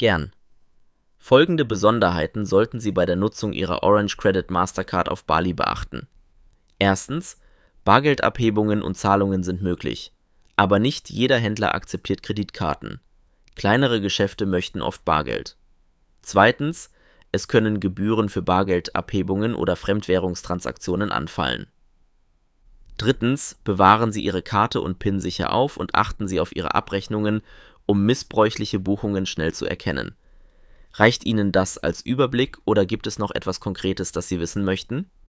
Gern. Folgende Besonderheiten sollten Sie bei der Nutzung Ihrer Orange Credit Mastercard auf Bali beachten. Erstens: Bargeldabhebungen und Zahlungen sind möglich, aber nicht jeder Händler akzeptiert Kreditkarten. Kleinere Geschäfte möchten oft Bargeld. Zweitens: Es können Gebühren für Bargeldabhebungen oder Fremdwährungstransaktionen anfallen. Drittens: Bewahren Sie Ihre Karte und PIN sicher auf und achten Sie auf Ihre Abrechnungen, um missbräuchliche Buchungen schnell zu erkennen. Reicht Ihnen das als Überblick oder gibt es noch etwas Konkretes, das Sie wissen möchten?